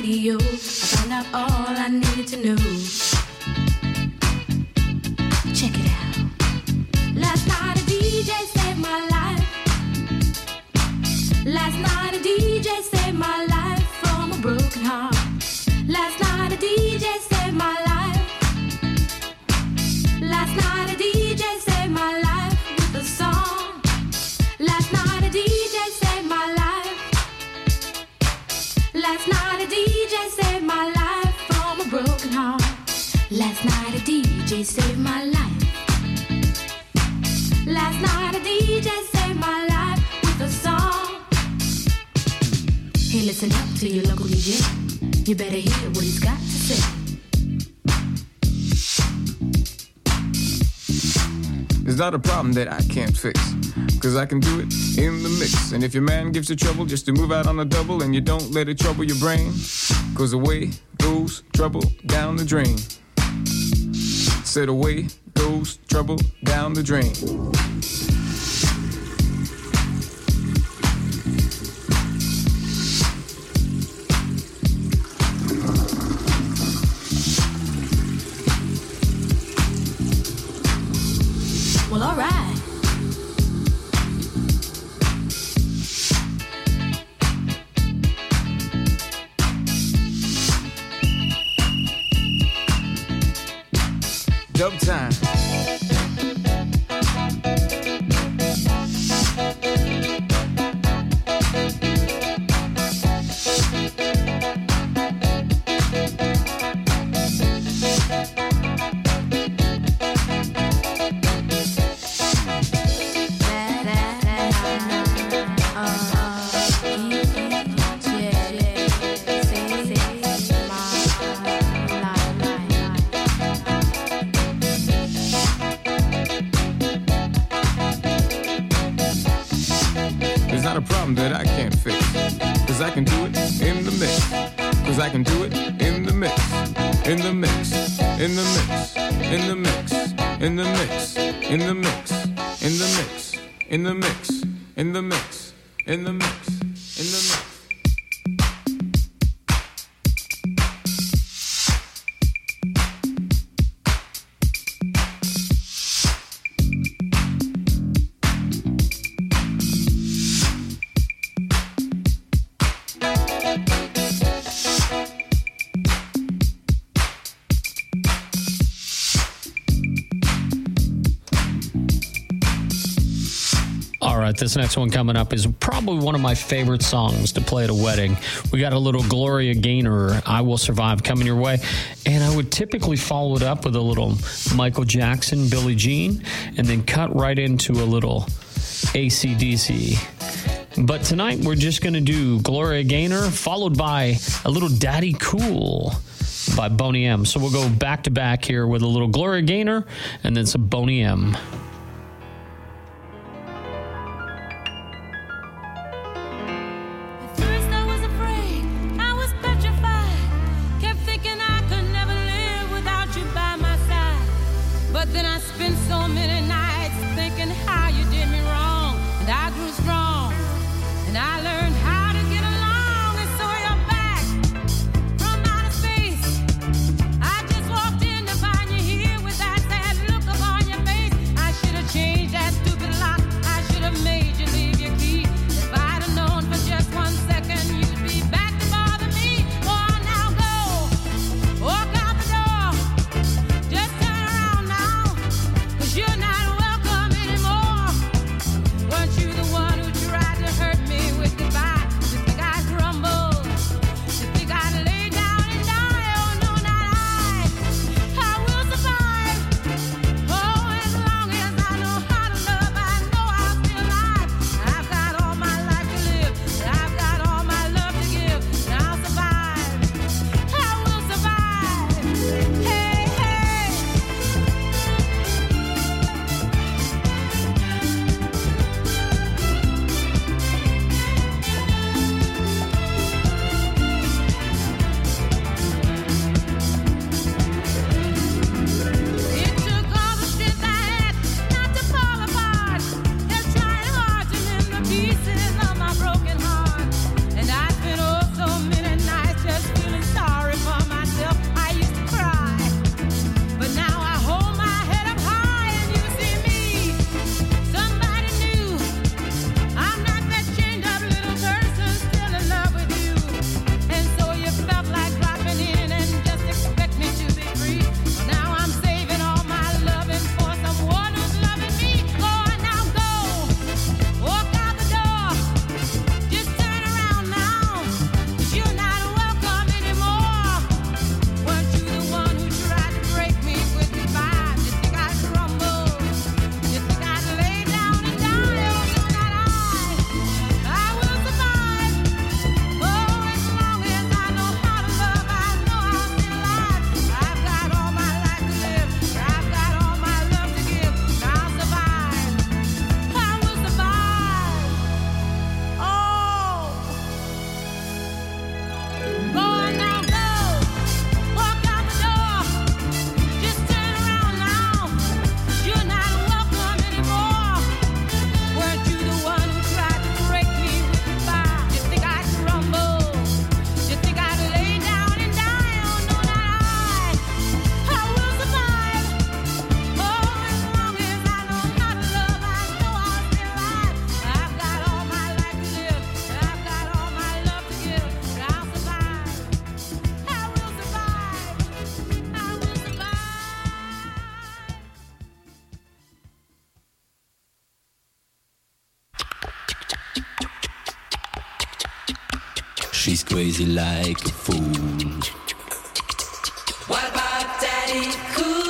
radio. I found out all I needed to know. Check it out. Last night a DJ saved my life. Last night a DJ saved my life from a broken heart. Last night a DJ saved my life. Last night a DJ saved my life with a song. Last night a DJ saved my life. Last night a DJ saved my life from a broken heart. Last night a DJ saved my life. Last night a DJ saved my life with a song. Hey, listen up to your local DJ. You better hear what he's got to say. It's not a problem that I can't fix, 'cause I can do it in the mix. And if your man gives you trouble just to move out on a double, and you don't let it trouble your brain, 'cause away goes trouble down the drain. Said away goes trouble down the drain. Well, all right. Dub time. Not a problem that I can't fix, 'cause I can do it in the mix. 'Cause I can do it in the mix. In the mix. In the mix. In the mix. In the mix. In the mix. In the mix. In the mix. In the mix. In the mix. In the mix. This next one coming up is probably one of my favorite songs to play at a wedding. We got a little Gloria Gaynor, I Will Survive, coming your way. And I would typically follow it up with a little Michael Jackson, Billie Jean, and then cut right into a little AC/DC. But tonight we're just going to do Gloria Gaynor, followed by a little Daddy Cool by Boney M. So we'll go back to back here with a little Gloria Gaynor and then some Boney M. I just walked in to find you here with that sad look upon your face. I She's crazy like a fool. What about Daddy Cool?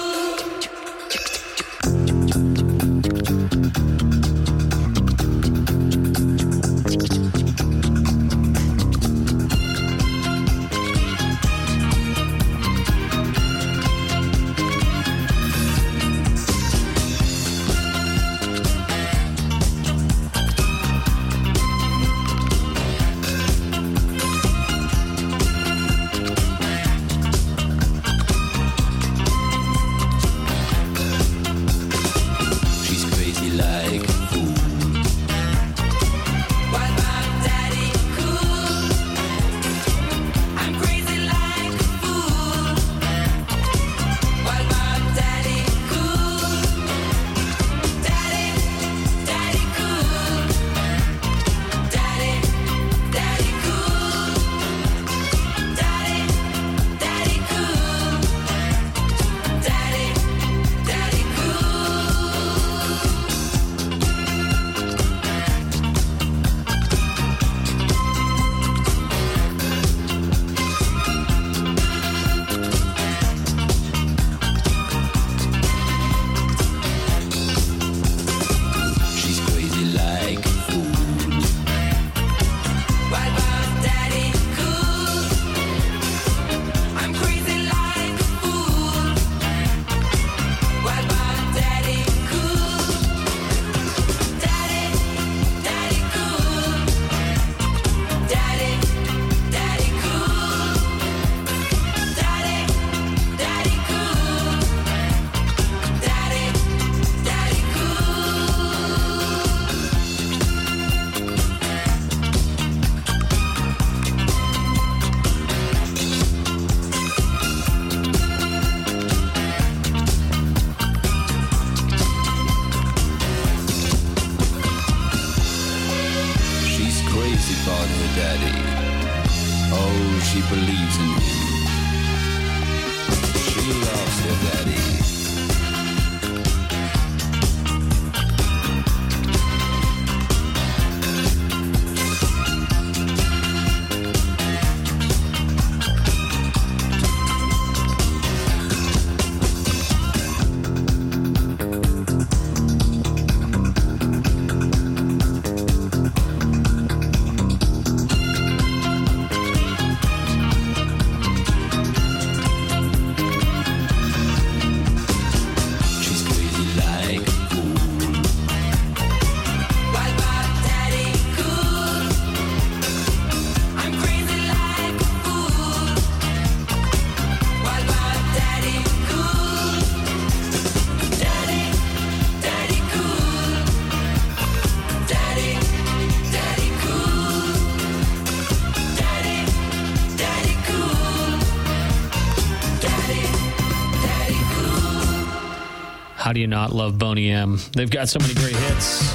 How do you not love Boney M? They've got so many great hits.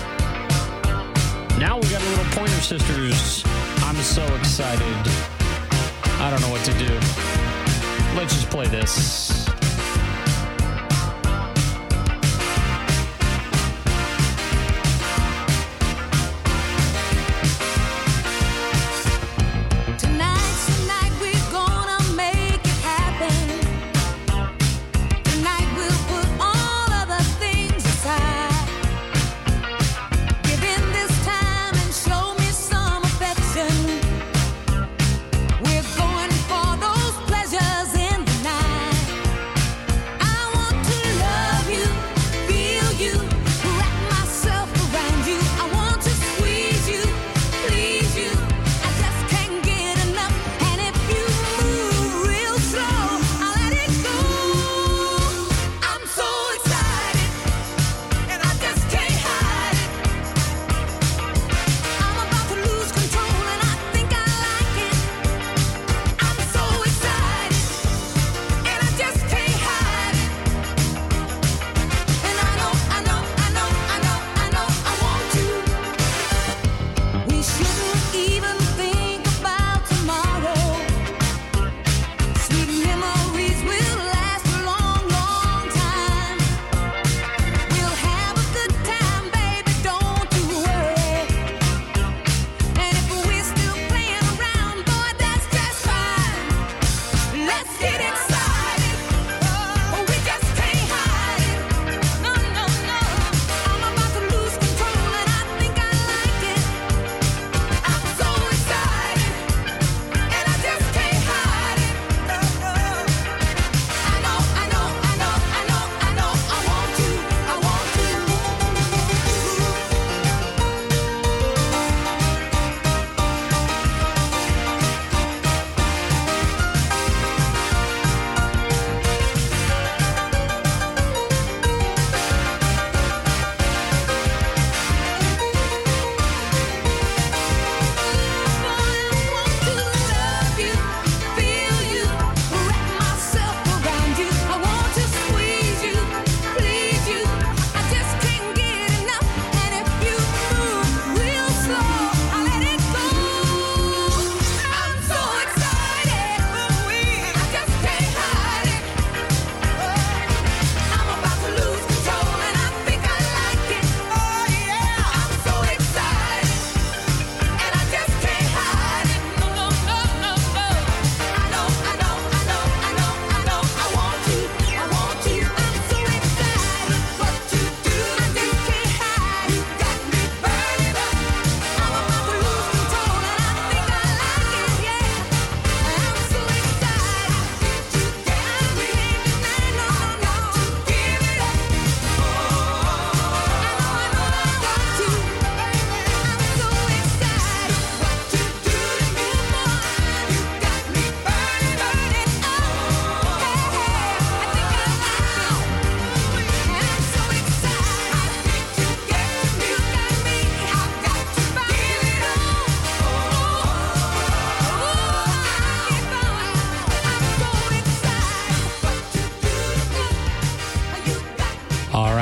Now we got a little Pointer Sisters. I'm so excited. I don't know what to do. Let's just play this. We're going for those pleasures in the night.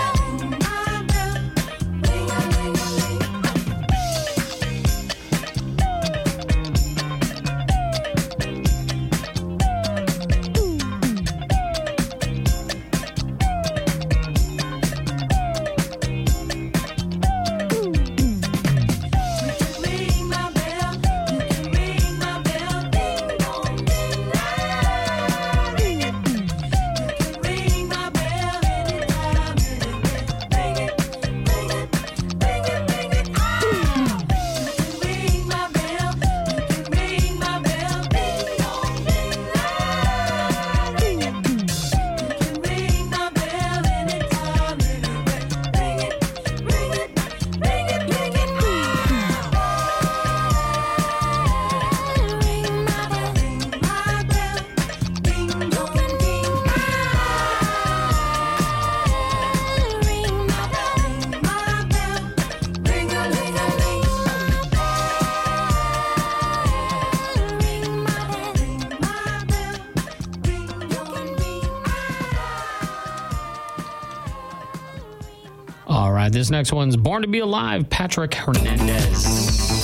All right, this next one's Born to Be Alive, Patrick Hernandez.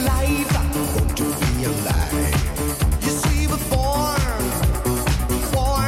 You see, we're born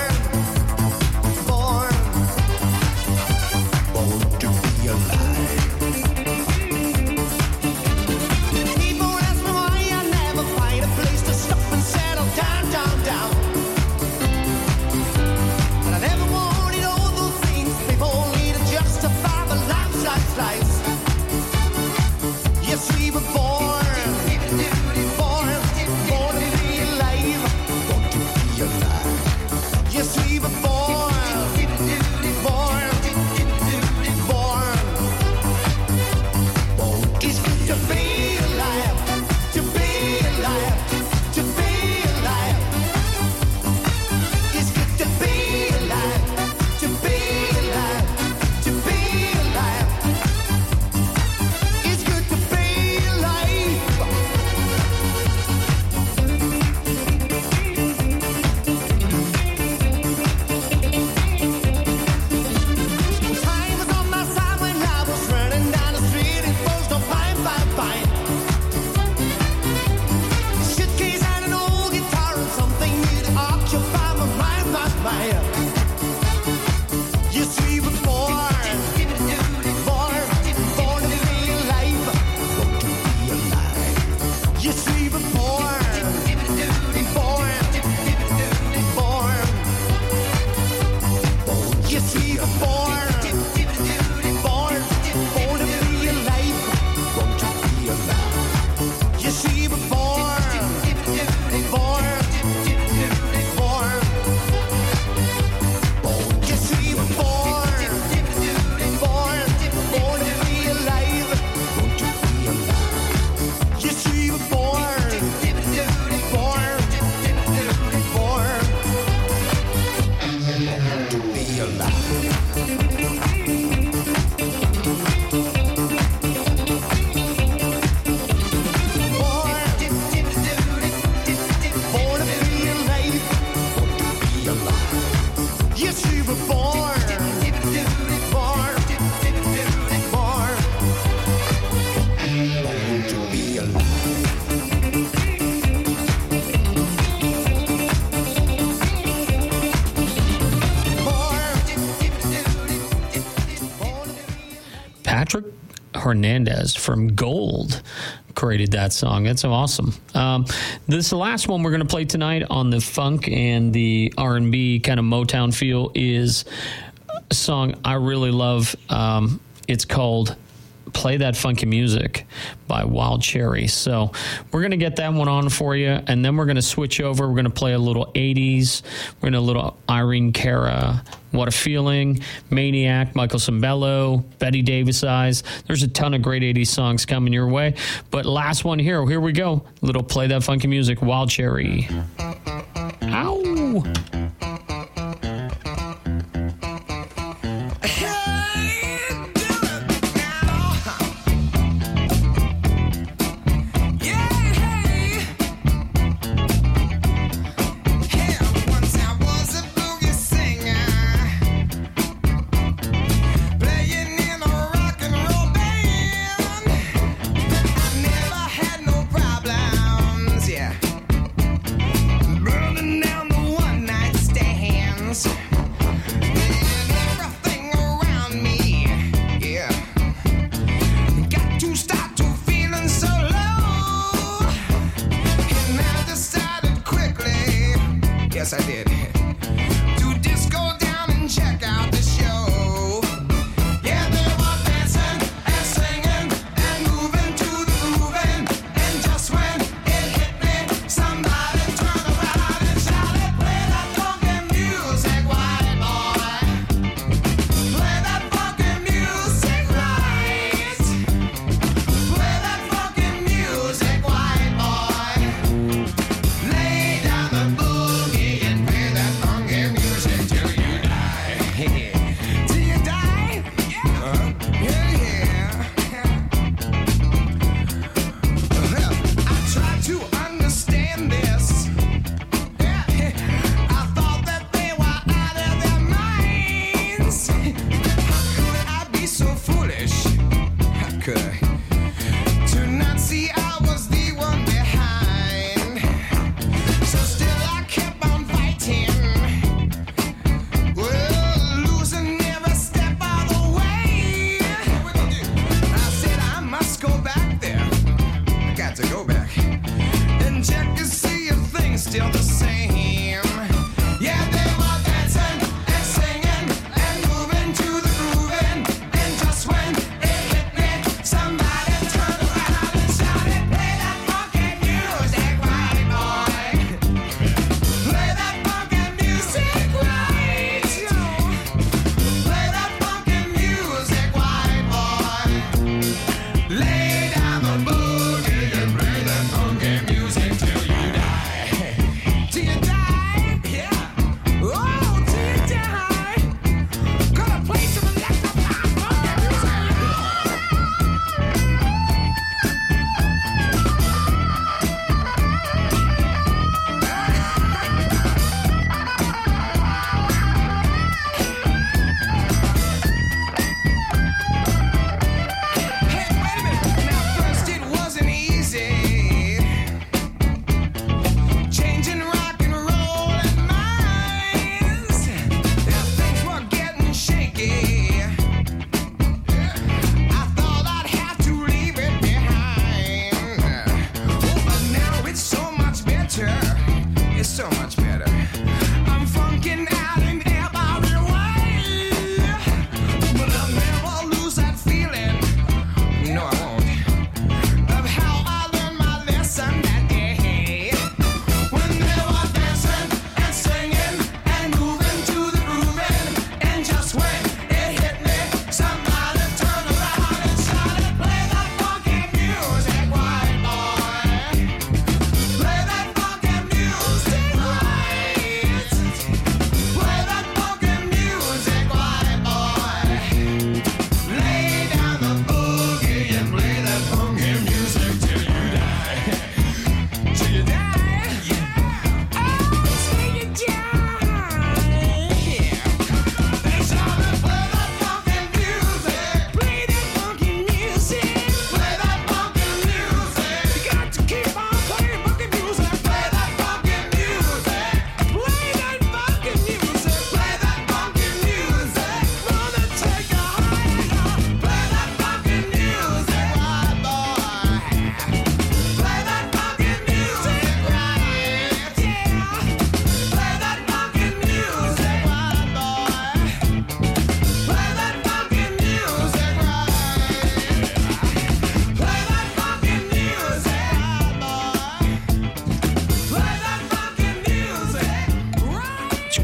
Hernandez from Gold created that song. That's awesome. This is the last one we're going to play tonight on the funk and the R&B kind of Motown feel is a song I really love. It's called Play That Funky Music by Wild Cherry. So we're going to get that one on for you, and then we're going to switch over. We're going to play a little 80s. We're going to a little Irene Cara, What a Feeling, Maniac, Michael Cimbello, Betty Davis Eyes. There's a ton of great 80s songs coming your way. But last one here we go. Little Play That Funky Music, Wild Cherry. Ow! Yes, I did. To disco down and check out the show. Yeah, they were dancing and singing and moving to the grooving. And just when it hit me, somebody turned around and shouted, "Play that funky music, white boy. Play that funky music right. Play that funky music, white boy. Lay down the boogie." Still the same. Yeah, they were dancing and singing and moving to the grooving. And just when it hit me, somebody turned around and shouted, "Play that funky music, white boy. Play that funky music right. Play that funky music, white boy. Lay down the boogie and play that funky music till you die." Till you die, yeah. Oh, till you die. Gonna play some electrified funky music. Hey, wait a minute. Now, first it wasn't easy. Changing rock and roll and minds. Yeah, things were getting shaky. I thought I'd have to leave it behind. Oh, but now it's so much better. It's so much better. I'm funking out in every way. But I'll never lose that feeling. No, I won't. Of how I learned my lesson that day. When they were dancing and singing and moving to the grooving. And just when it hit me, somebody turned around and shouted, "Play that funky music, white boy. Play that funky music right.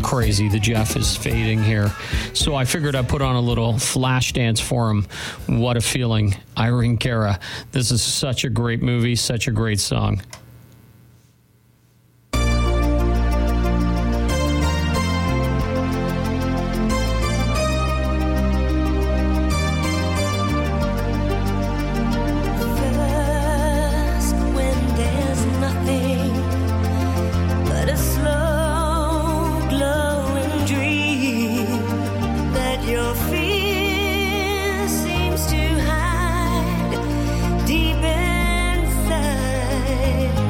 crazy. The Jeff is fading here. So I figured I'd put on a little flash dance for him. What a feeling. Irene Cara. This is such a great movie, such a great song. Deep inside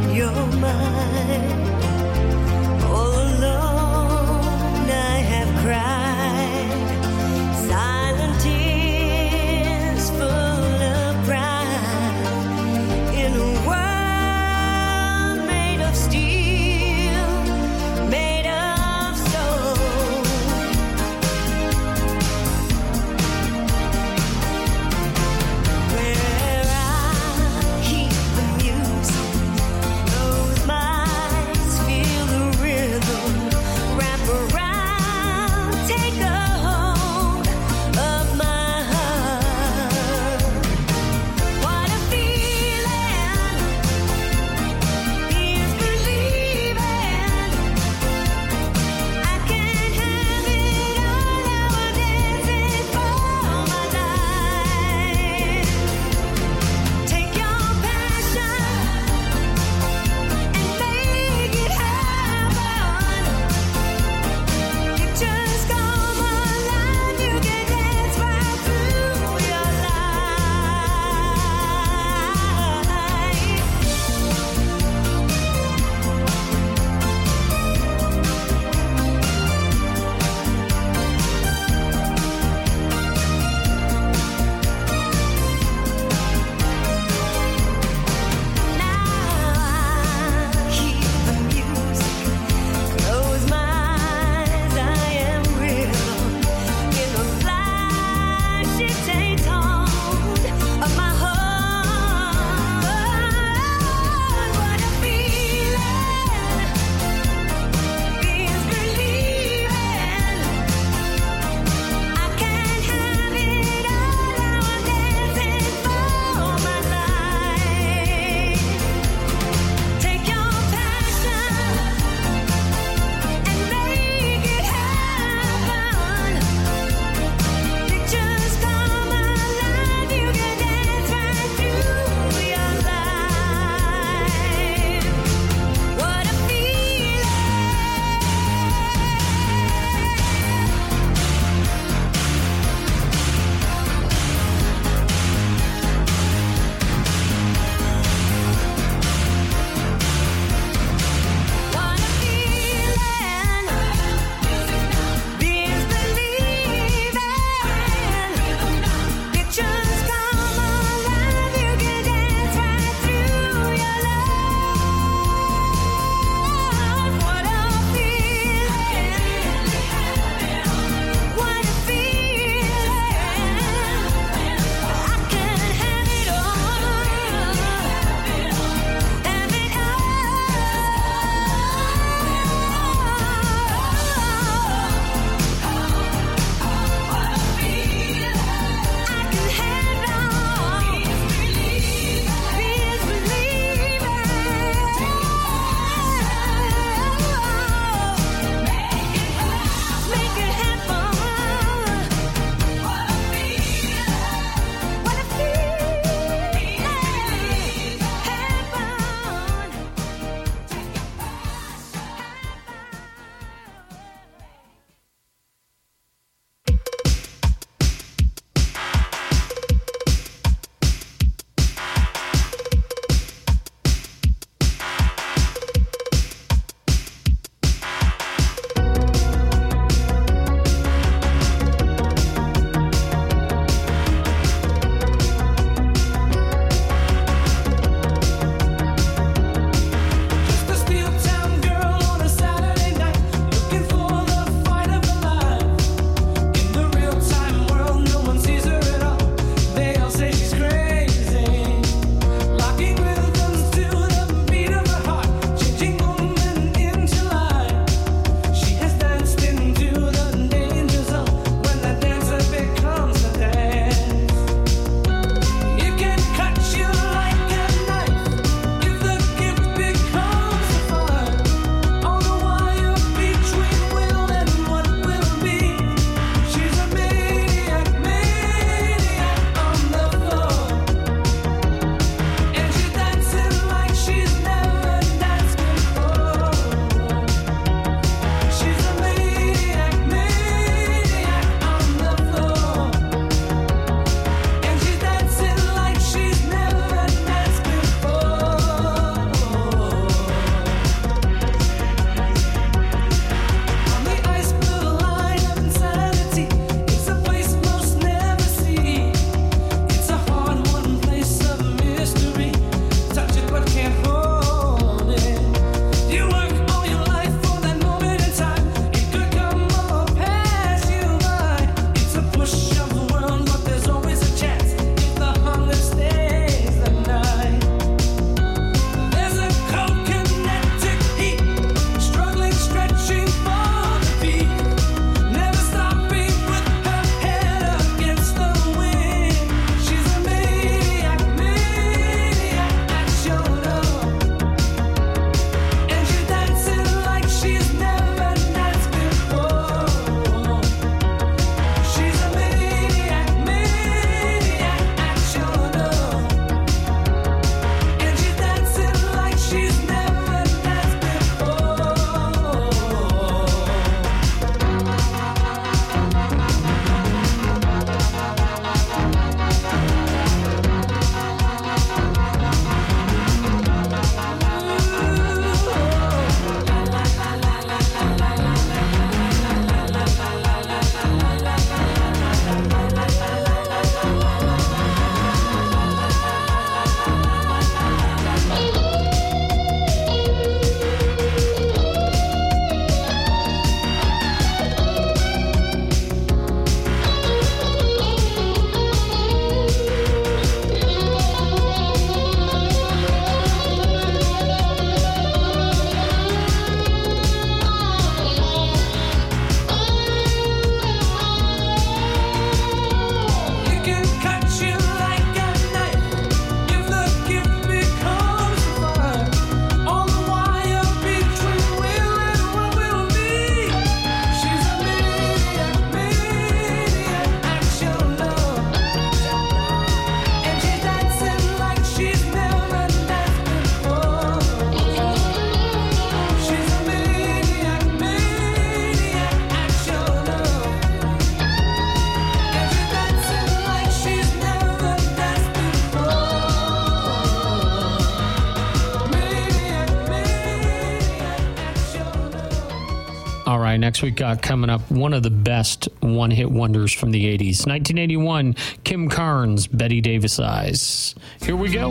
All right, next week coming up, one of the best one-hit wonders from the 80s. 1981, Kim Carnes, Betty Davis Eyes. Here we go.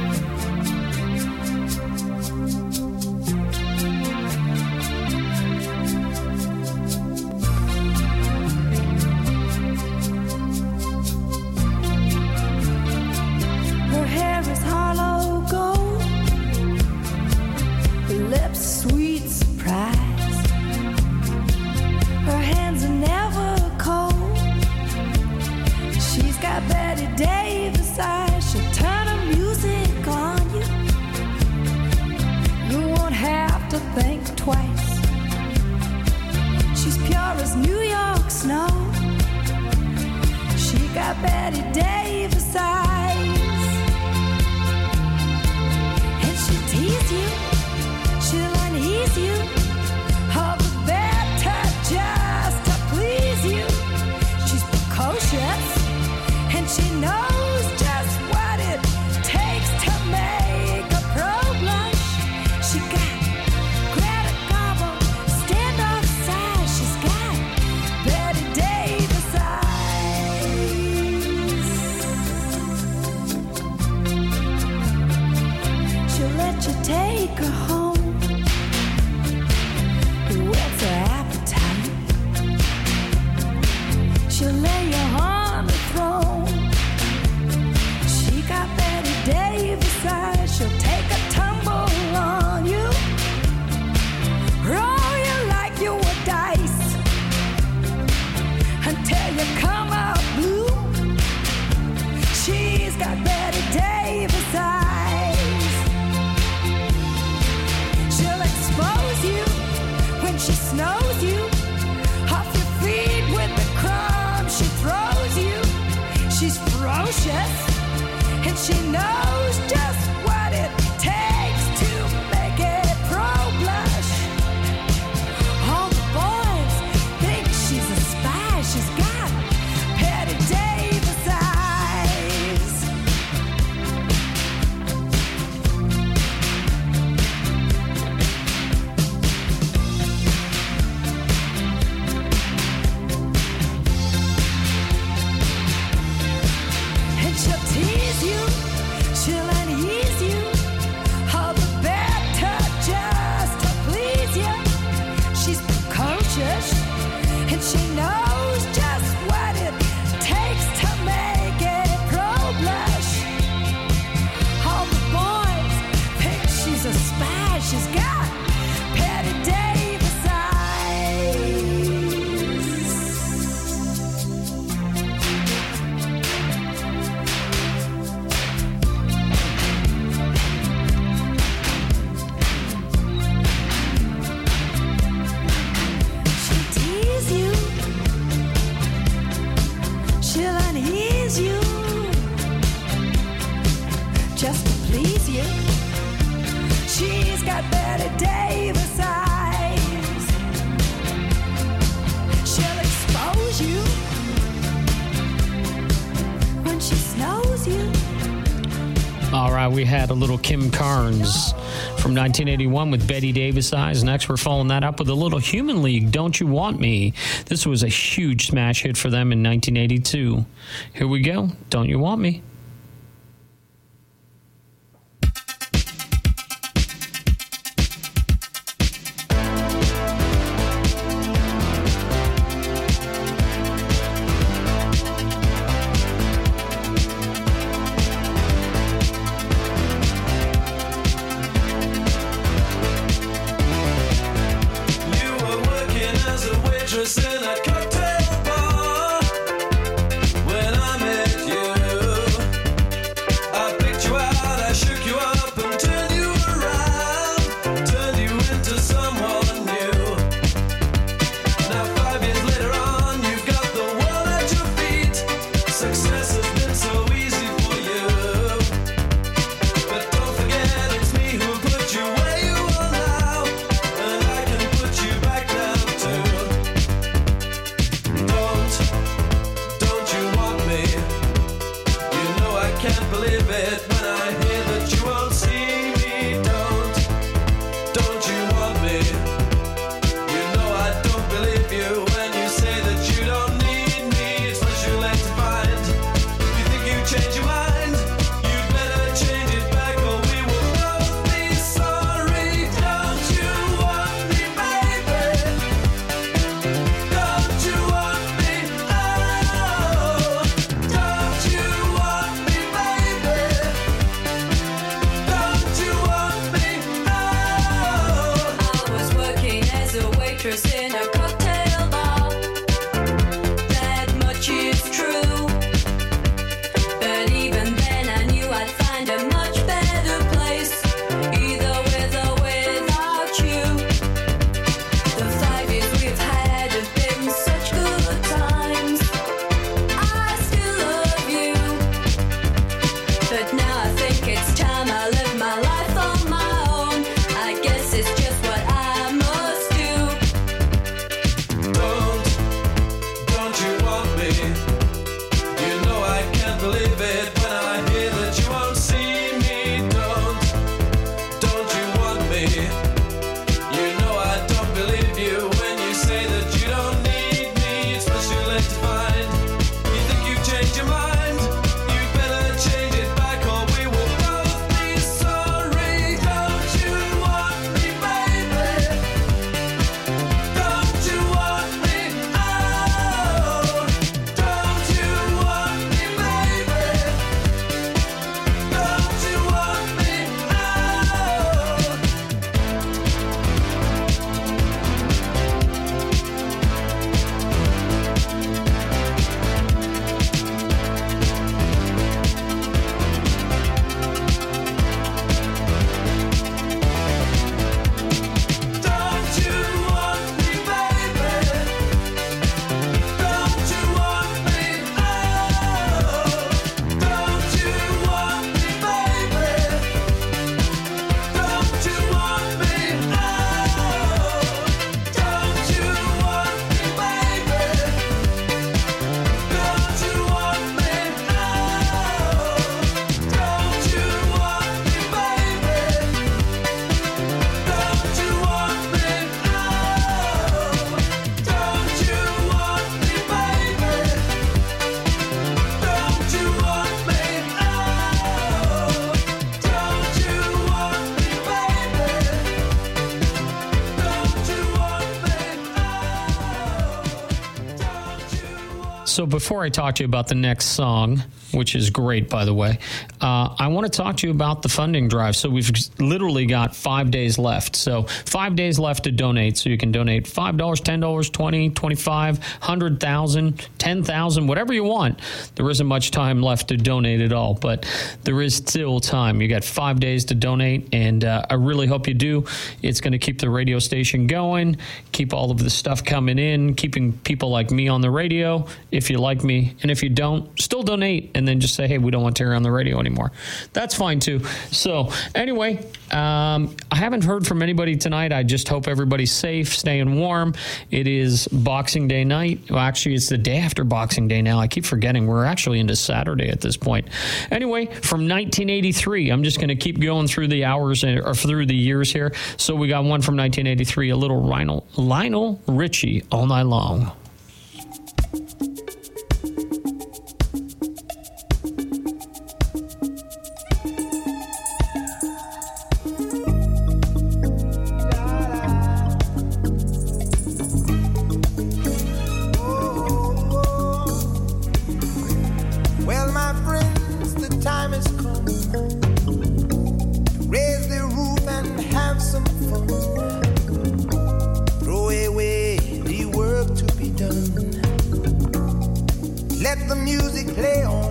Her hair is hollow gold, her lips sweet surprise. Her hands are never cold. She's got Betty Davis eyes. She'll turn her music on you. You won't have to think twice. She's pure as New York snow. She got Betty Davis eyes. And she'll tease you, she'll unease you, all the better just to please you. She's precocious, and she knows just what it takes to make a pro blush. She got Greta Garbo, standoff size. She's got Betty Davis eyes. She'll let you take her home. What's her appetite? She'll lay you on the throne. She got Betty Davis eyes. She'll take a tumble on you, roll you like you were dice, until you come out blue. She's got Betty Davis eyes. She'll expose you when she snows you, off your feet with the crumbs she throws you. She's ferocious, and she knows just what it takes to make it pro blush. All the boys think she's a spy. She's got Betty Davis eyes. And she'll tease you, she'll unease you, all the better just to please you. She's precocious, and she knows just what it takes to make it pro blush. All the boys think she's a spy. She's got Betty Davis eyes. She'll tease you, she'll unease you, just to please you. She's got Betty Davis eyes. She'll expose you when she snows you. All right, we had a little Kim Carnes from 1981 with Betty Davis Eyes. Next, we're following that up with a little Human League, Don't You Want Me? This was a huge smash hit for them in 1982. Here we go, Don't You Want Me? You were working as a waitress in a cocktail bar when I met you. I picked you out, I shook you up and turned you around, turned you into someone new. Now 5 years later on, you've got the world at your feet. Success has been so easy for you. But don't forget it's me who put you where you are now, and I can put you back down too. waitress in a cocktail bar. That much is true. But even then I knew I'd find a much better place, either with or without you. The 5 years we've had have been such good times. I still love you, but now I think it's time I live my life on my own. I guess it's just what I must do. Don't you want me? You know I can't believe it when I hear that you won't see me. Don't you want me? You know I don't believe you when you say that you don't need me. It's much too late to find. You think you've changed your mind? You better change it back or we will both be sorry. Don't you want me, baby? Don't you want me? Oh, don't you want me, baby? Don't you want me? Don't you want me, baby? Don't you want me? Oh, don't you want me, baby? Don't you want me? Oh, don't you want me, baby? Don't you want me? Oh, don't you want me, baby? Don't you want me? Oh, don't you want me, baby? Don't you want me? Oh, don't you want me, baby? Don't you want me? So before I talk to you about the next song, which is great, by the way, I want to talk to you about the funding drive. So we've literally got 5 days left. So 5 days left to donate. So you can donate $5, $10, $20, $25, $100,000, $10,000, whatever you want. There isn't much time left to donate at all, but there is still time. You got 5 days to donate, and I really hope you do. It's going to keep the radio station going, keep all of the stuff coming in, keeping people like me on the radio, if you like me. And if you don't, still donate, and then just say, hey, we don't want Terry on the radio anymore. That's fine too. So anyway, I haven't heard from anybody tonight. I just hope everybody's safe, staying warm. It is Boxing Day night. Well, actually, it's the day after Boxing Day now. I keep forgetting we're actually into Saturday at this point. Anyway, from 1983, I'm just going to keep going through the hours or through the years here. So we got one from 1983, a little Lionel Richie, All Night Long. Well, my friends, the time has come. Raise the roof and have some fun. Throw away the work to be done. Let the music play on.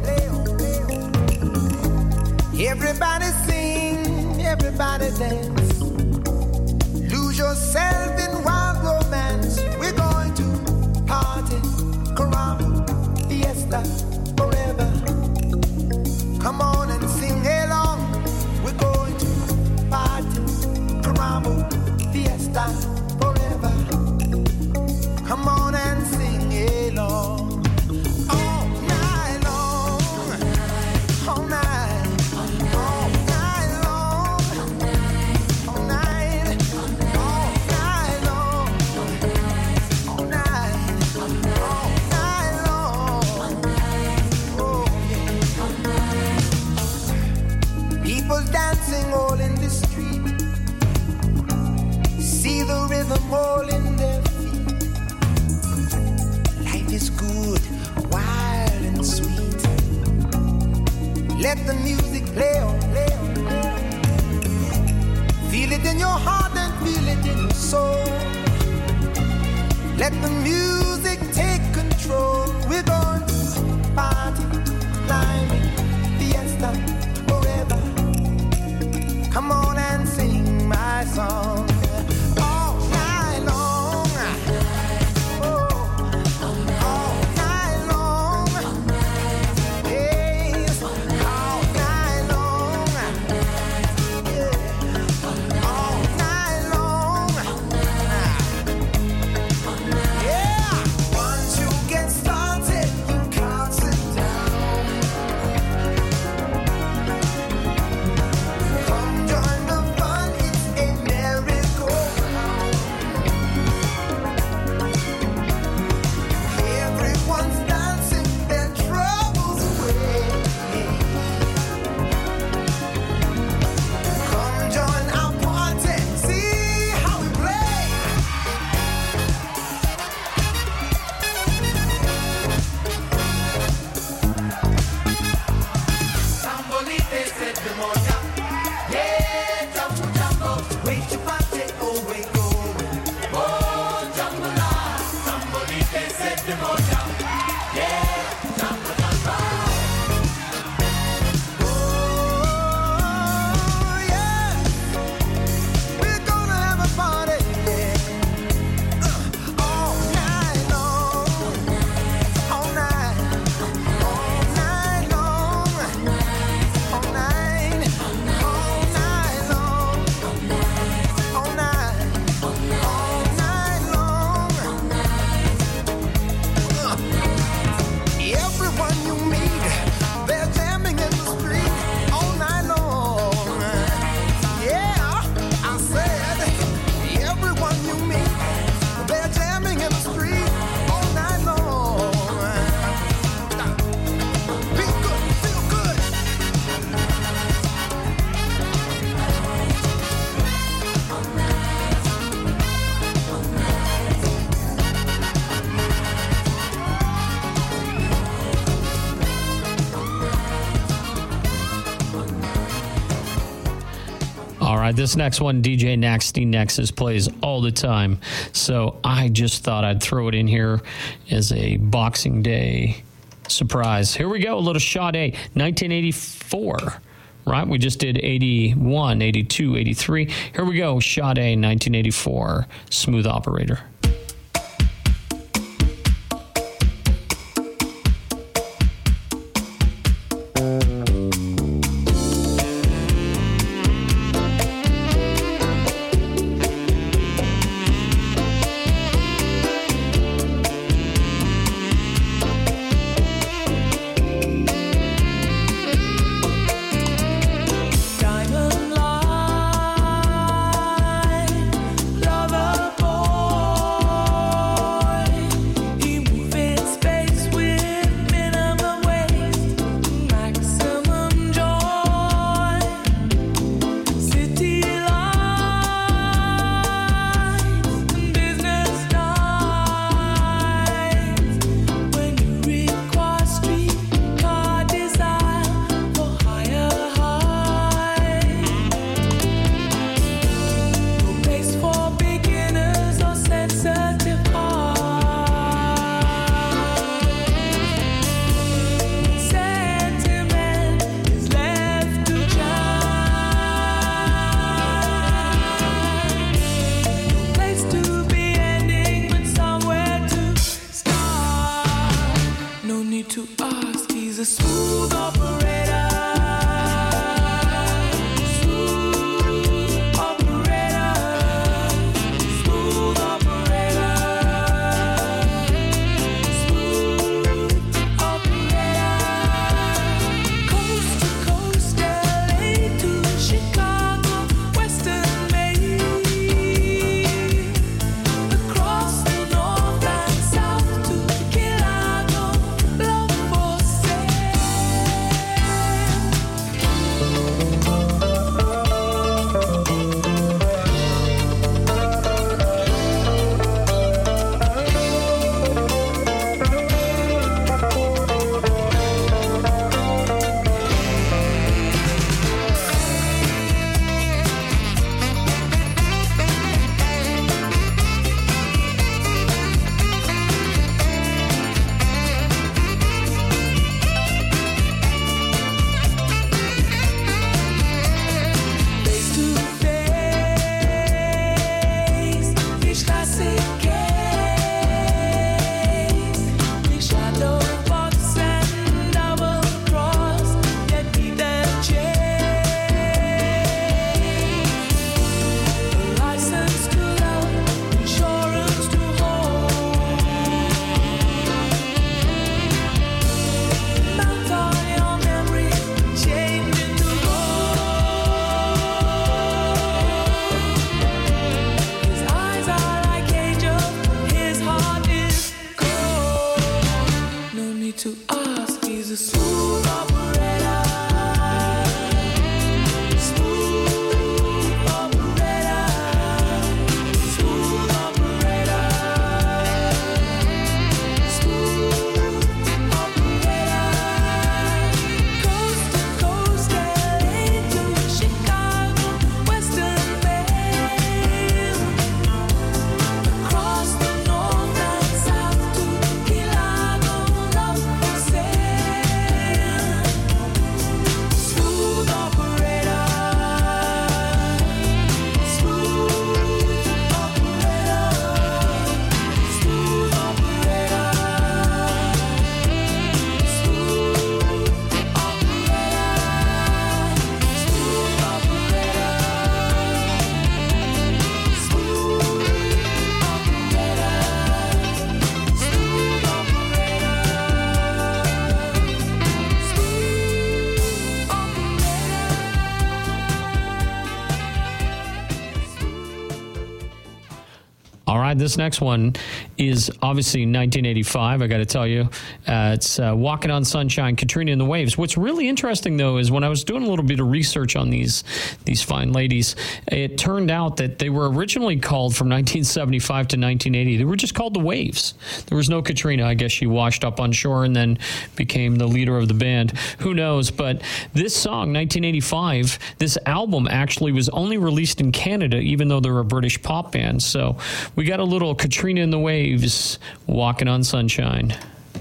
Everybody sing, everybody dance. Lose yourself in wild romance. We're going to party, caramba, fiesta, forever. Come on and sing along. We're going to party, caramba, fiesta, forever. Come on and sing along. All night long. All night. All night long. Let the music take control. We're going to party, climbing, fiesta, forever. Come on and sing my song all night long. Oh, all night long. Yes, all night long. Yeah, all night long. Yeah, once you get started, you can't sit down. Come join the fun, it's a merry-go-round. Everyone's dancing their troubles away. Come join our party, see how we play. Sambolite se demonia. Yeah, jumbo, jumbo. Wait your party, oh, wait, go. Oh, jumbo la. Sambolite se demonia. Yeah, jumbo, jumbo. Oh, yeah. We're gonna have a party, yeah. All night long. All night. All night long. All night. All night long. All night. All night long. Everyone you meet, they're jamming in the street all night long. Yeah, I said, everyone you meet, they're jamming in the street all night long. Be good, feel good. All right, this next one, DJ Nasty Nexus plays all the time. So I just thought I'd throw it in here as a Boxing Day surprise. Here we go, a little Sade, 1984. Right, we just did 81, 82, 83. Here we go, Sade, 1984, Smooth Operator. Diamond light, lover boy. right, this next one is obviously 1985, I got to tell you. It's Walking on Sunshine, Katrina and the Waves. What's really interesting, though, is when I was doing a little bit of research on these fine ladies, it turned out that they were originally called from 1975 to 1980. They were just called the Waves. There was no Katrina. I guess she washed up on shore and then became the leader of the band. Who knows? But this song, 1985, this album actually was only released in Canada, even though they're a British pop band. So we got a little Katrina and the Waves, Walking on Sunshine.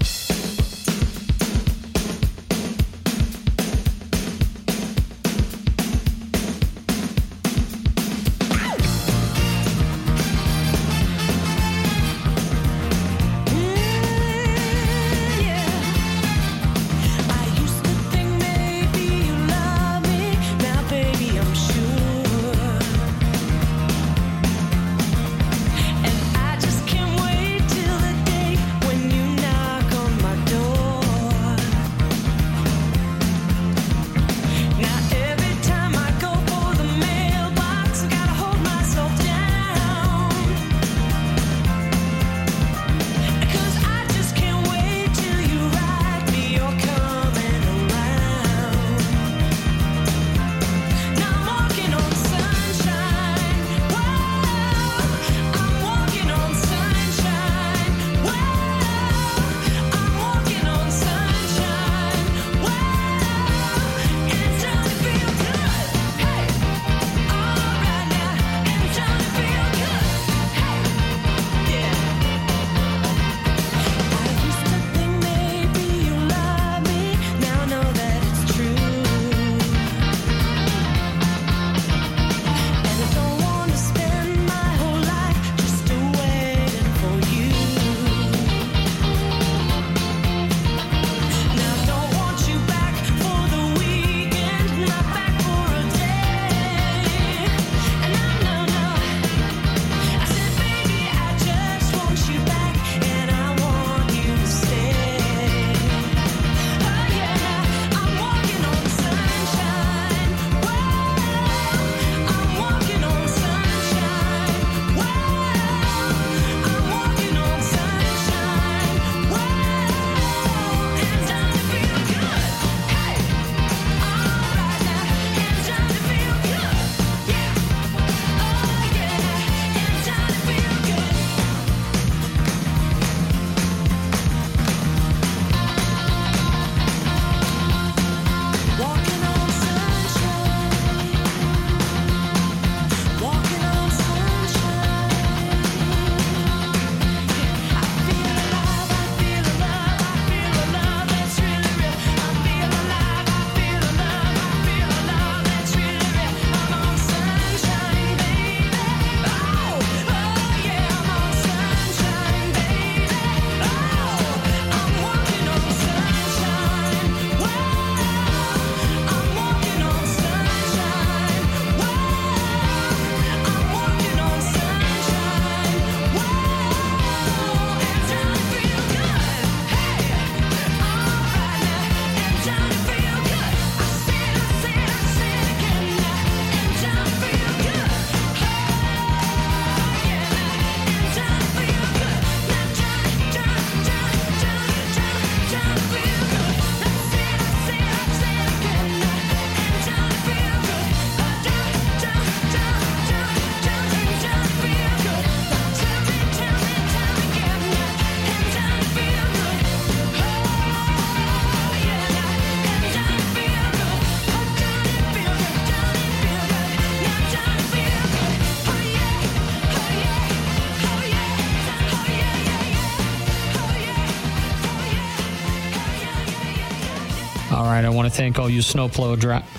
All right, I want to thank all you snowplow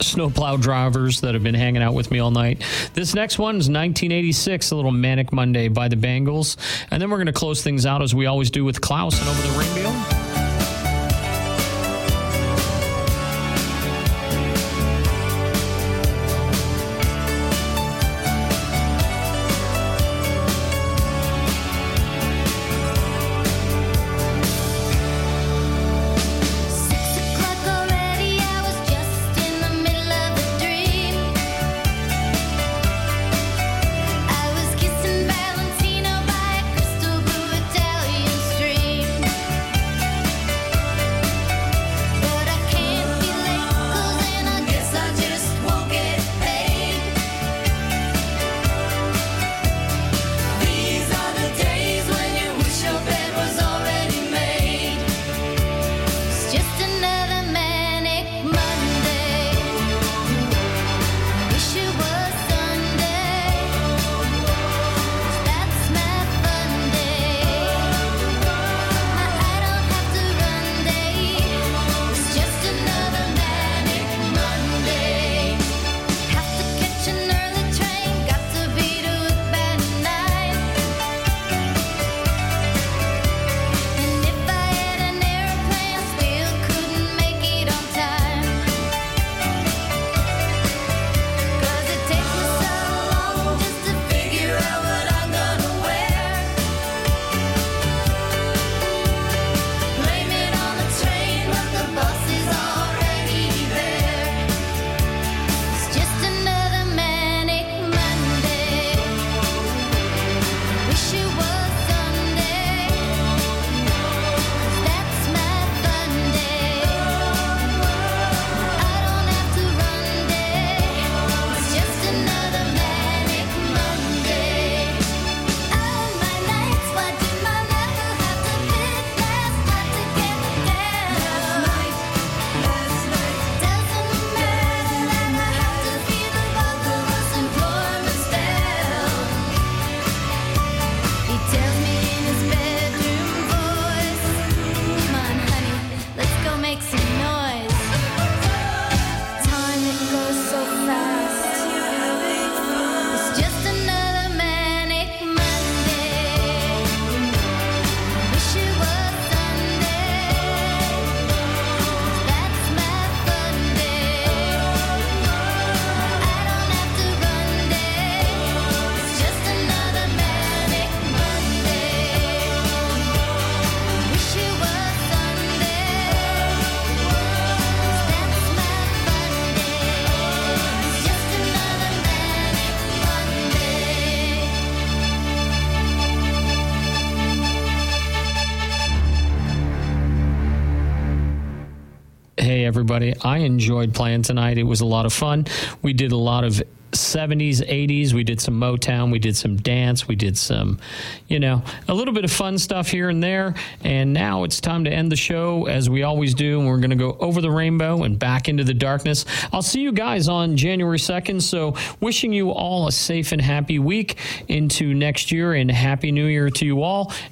drivers that have been hanging out with me all night. This next one is 1986, a little Manic Monday by the Bangles. And then we're going to close things out as we always do with Klaus and Over the Rainbow. Valentino by a Hey, everybody. I enjoyed playing tonight. It was a lot of fun. We did a lot of 70s, 80s. We did some Motown. We did some dance. We did some, a little bit of fun stuff here and there. And now it's time to end the show as we always do. And we're going to go over the rainbow and back into the darkness. I'll see you guys on January 2nd. So wishing you all a safe and happy week into next year, and Happy New Year to you all.